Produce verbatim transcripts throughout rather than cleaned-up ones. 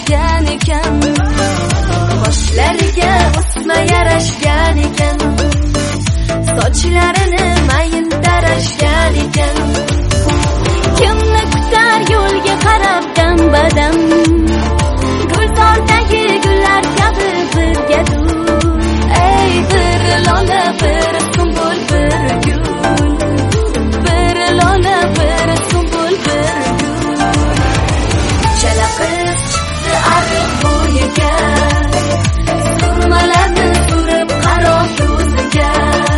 yarashgan ekan, qoshlariga o'sma yarashgan ekan, sochlarini mayin tarashgan ekan. Kimni kutar yo'lga qarab dam-badam, gulzordagi gullar kabi birgadur. Ey bir lola bir sumbul bir gul, bir lola bir sumbul bir gul. Chala qiz chiqdi ariq bo'yiga, surmalarni surib qaro ko'ziga.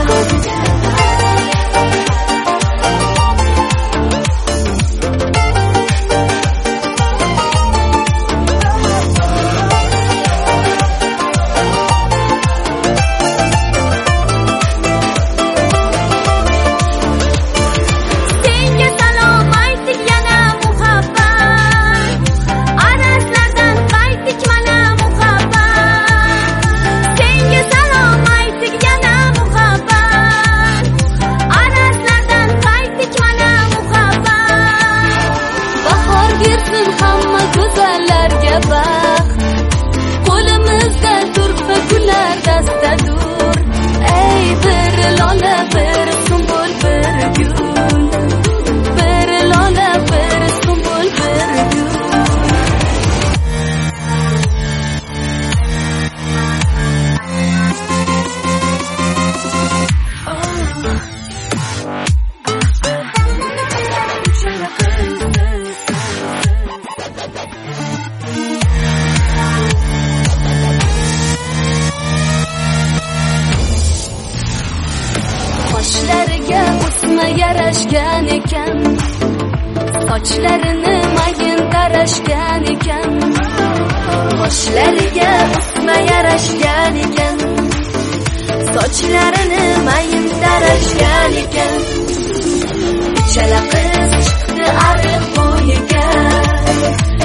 Hamma go'zallarga baxt, qo'limizda turfa gullar dastadur. Ey bir lola bir sumbul bir gul, bir lola bir sumbul bir gul. Qoshlariga o'sma yarashgan ekan, sochlarini mayin tarashgan ekan, qoshlariga o'sma yarashgan ekan, sochlarini mayin tarashgan ekan. Chala qiz chiqdi ariq bo'yiga,